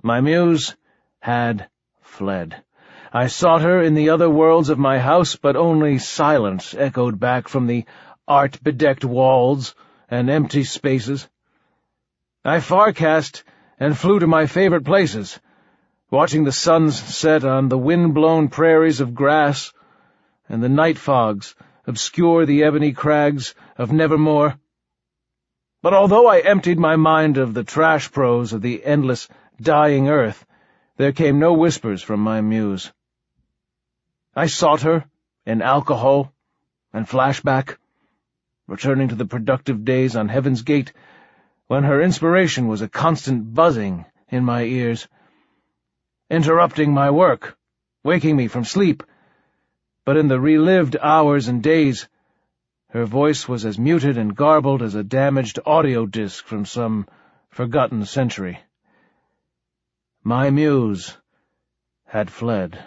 My muse had fled. I sought her in the other worlds of my house, but only silence echoed back from the art-bedecked walls and empty spaces. I farcast and flew to my favorite places, watching the suns set on the wind-blown prairies of grass and the night fogs obscure the ebony crags of Nevermore. But although I emptied my mind of the trash prose of the endless, dying earth, there came no whispers from my muse. I sought her in alcohol and flashback, returning to the productive days on Heaven's Gate, when her inspiration was a constant buzzing in my ears, interrupting my work, waking me from sleep. But in the relived hours and days, her voice was as muted and garbled as a damaged audio disc from some forgotten century. My muse had fled.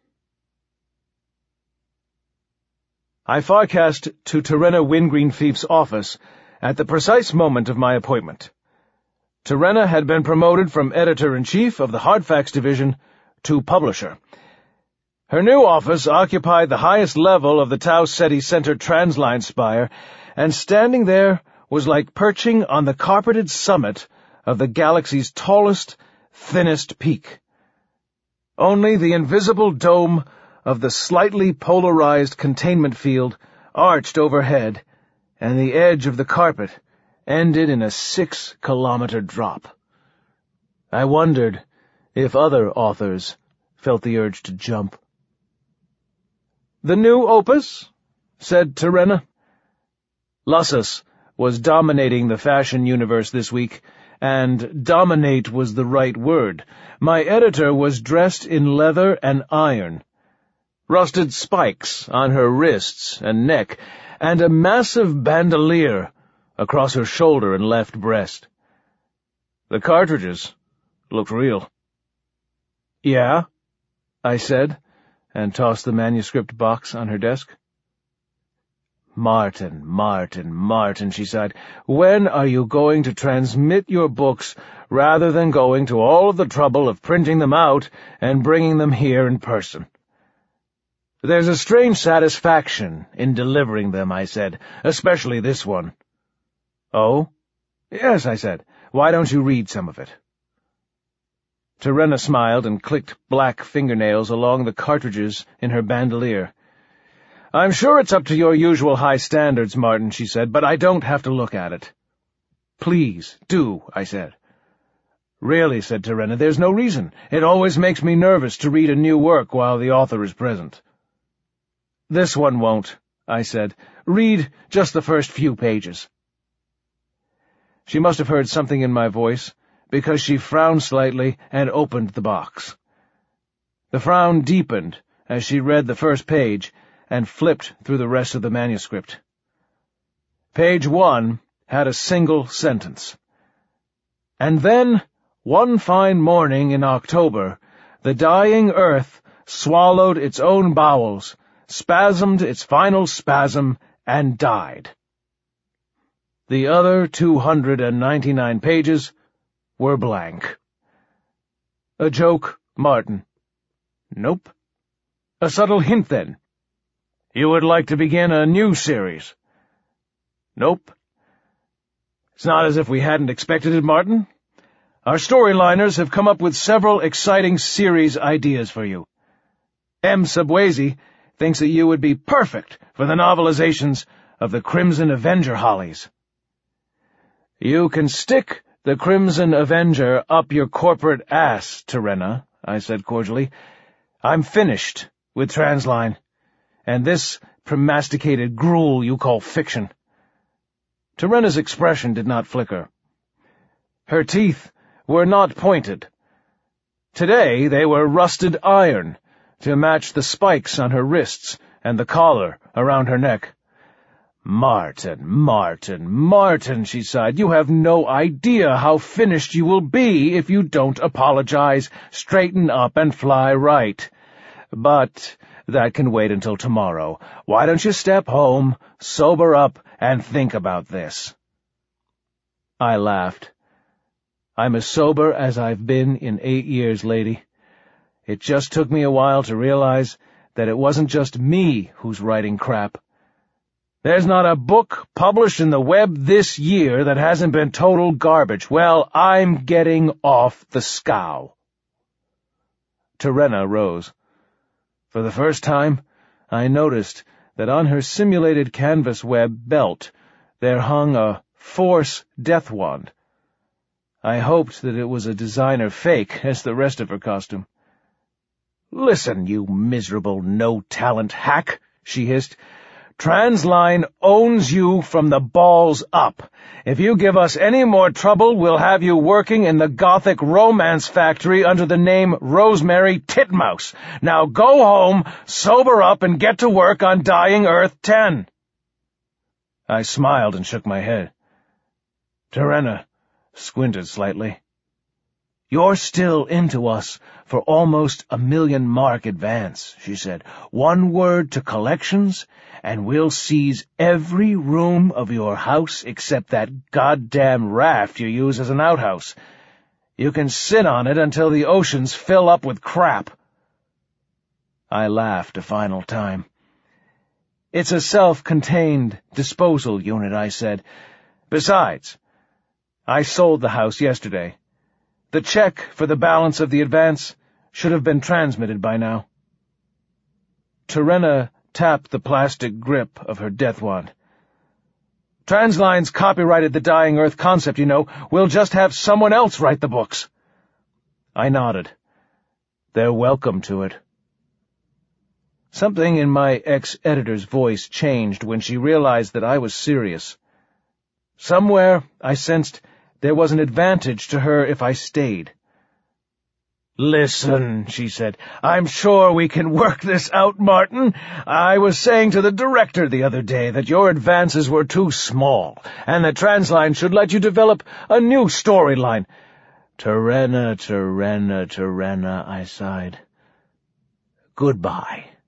I farcast to Terenna Wingreenfief's office at the precise moment of my appointment. Terenna had been promoted from editor-in-chief of the Hardfacts division to publisher. Her new office occupied the highest level of the Tau Ceti Center transline spire, and standing there was like perching on the carpeted summit of the galaxy's tallest, thinnest peak. Only the invisible dome of the slightly polarized containment field arched overhead, and the edge of the carpet ended in a 6-kilometer drop. I wondered if other authors felt the urge to jump. "The new opus?" said Terenna. Lussus was dominating the fashion universe this week, and dominate was the right word. My editor was dressed in leather and iron, rusted spikes on her wrists and neck, and a massive bandolier across her shoulder and left breast. The cartridges looked real. "Yeah?" I said, and tossed the manuscript box on her desk. "Martin, Martin, Martin," she sighed. "When are you going to transmit your books rather than going to all of the trouble of printing them out and bringing them here in person?" "There's a strange satisfaction in delivering them," I said, "especially this one." "Oh?" "Yes," I said. "Why don't you read some of it?" Terenna smiled and clicked black fingernails along the cartridges in her bandolier. "I'm sure it's up to your usual high standards, Martin," she said, "but I don't have to look at it." "Please, do," I said. "Really," said Terenna, "there's no reason. It always makes me nervous to read a new work while the author is present." "This one won't," I said. "Read just the first few pages." She must have heard something in my voice, because she frowned slightly and opened the box. The frown deepened as she read the first page and flipped through the rest of the manuscript. Page 1 had a single sentence. "And then, one fine morning in October, the dying earth swallowed its own bowels, spasmed its final spasm, and died." The other 299 pages were blank. "A joke, Martin?" "Nope." "A subtle hint, then?" "You would like to begin a new series?" "Nope." "It's not as if we hadn't expected it, Martin. Our storyliners have come up with several exciting series ideas for you. M. Subwazy thinks that you would be perfect for the novelizations of the Crimson Avenger Hollies." "You can stick the Crimson Avenger up your corporate ass, Terenna," I said cordially. "I'm finished with Transline, and this premasticated gruel you call fiction." Terenna's expression did not flicker. Her teeth were not pointed. Today they were rusted iron, to match the spikes on her wrists and the collar around her neck. "Martin, Martin, Martin," she sighed, "you have no idea how finished you will be if you don't apologize, straighten up, and fly right. But that can wait until tomorrow. Why don't you step home, sober up, and think about this?" I laughed. I'm as sober as I've been in 8 years, lady. It just took me a while to realize that it wasn't just me who's writing crap. There's not a book published in the web this year that hasn't been total garbage. Well, I'm getting off the scow. Terena rose. For the first time, I noticed that on her simulated canvas web belt there hung a Force death wand. I hoped that it was a designer fake, as the rest of her costume. "Listen, you miserable no-talent hack," she hissed. "Transline owns you from the balls up. If you give us any more trouble, we'll have you working in the Gothic romance factory under the name Rosemary Titmouse. Now go home, sober up, and get to work on Dying Earth 10. I smiled and shook my head. Terena squinted slightly. "You're still into us for almost a $1,000,000 advance," she said. "One word to collections, and we'll seize every room of your house except that goddamn raft you use as an outhouse. You can sit on it until the oceans fill up with crap." I laughed a final time. "It's a self-contained disposal unit," I said. "Besides, I sold the house yesterday. The check for the balance of the advance should have been transmitted by now." Terena tapped the plastic grip of her death wand. "Transline's copyrighted the Dying Earth concept, you know. We'll just have someone else write the books." I nodded. "They're welcome to it." Something in my ex-editor's voice changed when she realized that I was serious. Somewhere I sensed there was an advantage to her if I stayed. "Listen," she said, "I'm sure we can work this out, Martin. I was saying to the director the other day that your advances were too small, and that Transline should let you develop a new storyline." Terena, I sighed. "Goodbye."